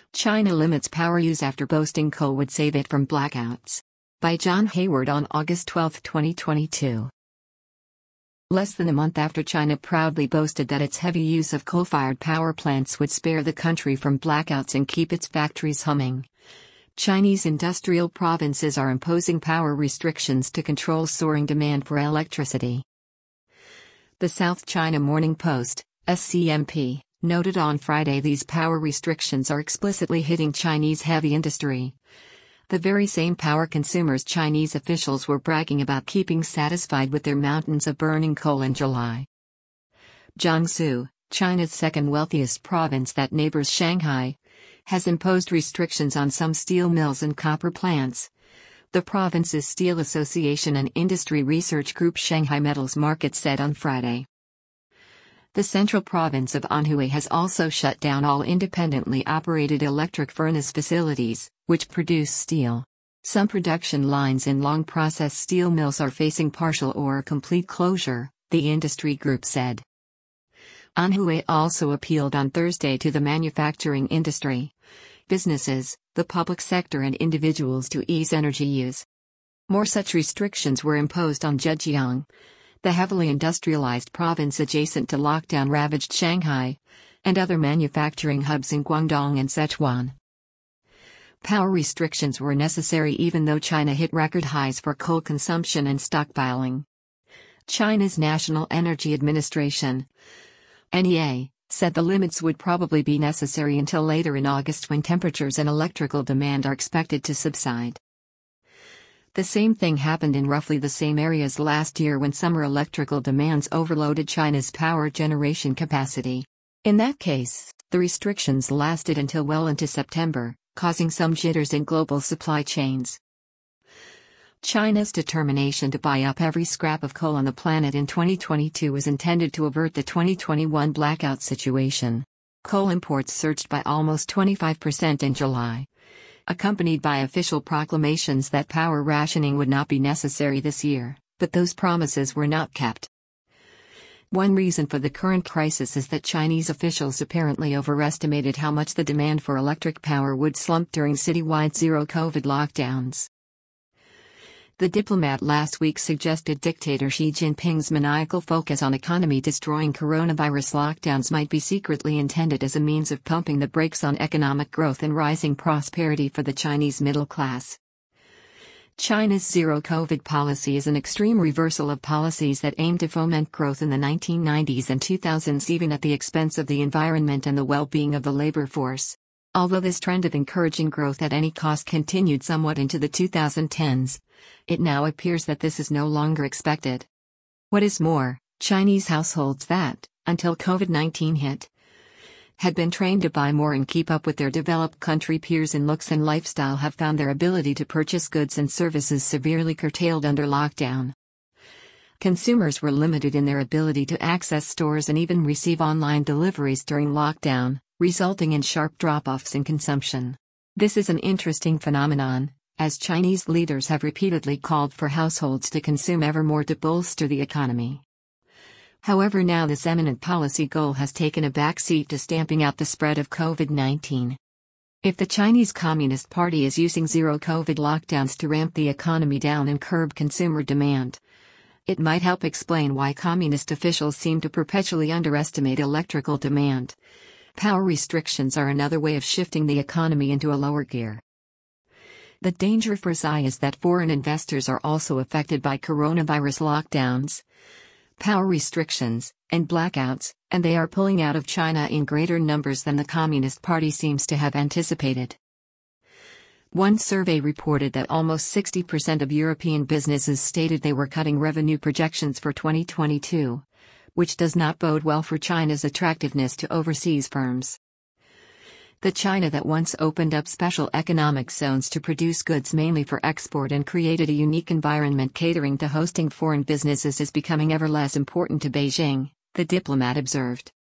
China limits power use after boasting coal would save it from blackouts. By John Hayward on August 12, 2022. Less than a month after China proudly boasted that its heavy use of coal-fired power plants would spare the country from blackouts and keep its factories humming, Chinese industrial provinces are imposing power restrictions to control soaring demand for electricity. The South China Morning Post, SCMP, noted on Friday these power restrictions are explicitly hitting Chinese heavy industry. The very same power consumers Chinese officials were bragging about keeping satisfied with their mountains of burning coal in July. Jiangsu, China's second wealthiest province that neighbors Shanghai, has imposed restrictions on some steel mills and copper plants. The province's Steel Association and Industry Research Group Shanghai Metals Market said on Friday. The central province of Anhui has also shut down all independently operated electric furnace facilities, which produce steel. Some production lines in long-process steel mills are facing partial or complete closure, the industry group said. Anhui also appealed on Thursday to the manufacturing industry, businesses, the public sector and individuals to ease energy use. More such restrictions were imposed on Zhejiang, the heavily industrialized province adjacent to lockdown-ravaged Shanghai, and other manufacturing hubs in Guangdong and Sichuan. Power restrictions were necessary even though China hit record highs for coal consumption and stockpiling. China's National Energy Administration, NEA, said the limits would probably be necessary until later in August when temperatures and electrical demand are expected to subside. The same thing happened in roughly the same areas last year when summer electrical demands overloaded China's power generation capacity. In that case, the restrictions lasted until well into September, causing some jitters in global supply chains. China's determination to buy up every scrap of coal on the planet in 2022 was intended to avert the 2021 blackout situation. Coal imports surged by almost 25% in July, accompanied by official proclamations that power rationing would not be necessary this year, but those promises were not kept. One reason for the current crisis is that Chinese officials apparently overestimated how much the demand for electric power would slump during citywide zero-COVID lockdowns. The diplomat last week suggested dictator Xi Jinping's maniacal focus on economy-destroying coronavirus lockdowns might be secretly intended as a means of pumping the brakes on economic growth and rising prosperity for the Chinese middle class. China's zero-COVID policy is an extreme reversal of policies that aimed to foment growth in the 1990s and 2000s even at the expense of the environment and the well-being of the labor force. Although this trend of encouraging growth at any cost continued somewhat into the 2010s, it now appears that this is no longer expected. What is more, Chinese households that, until COVID-19 hit, had been trained to buy more and keep up with their developed country peers in looks and lifestyle have found their ability to purchase goods and services severely curtailed under lockdown. Consumers were limited in their ability to access stores and even receive online deliveries during lockdown, resulting in sharp drop-offs in consumption. This is an interesting phenomenon, as Chinese leaders have repeatedly called for households to consume ever more to bolster the economy. However, now this eminent policy goal has taken a backseat to stamping out the spread of COVID-19. If the Chinese Communist Party is using zero-COVID lockdowns to ramp the economy down and curb consumer demand, it might help explain why communist officials seem to perpetually underestimate electrical demand. Power restrictions are another way of shifting the economy into a lower gear. The danger for Xi is that foreign investors are also affected by coronavirus lockdowns, power restrictions, and blackouts, and they are pulling out of China in greater numbers than the Communist Party seems to have anticipated. One survey reported that almost 60% of European businesses stated they were cutting revenue projections for 2022. Which does not bode well for China's attractiveness to overseas firms. The China that once opened up special economic zones to produce goods mainly for export and created a unique environment catering to hosting foreign businesses is becoming ever less important to Beijing, the diplomat observed.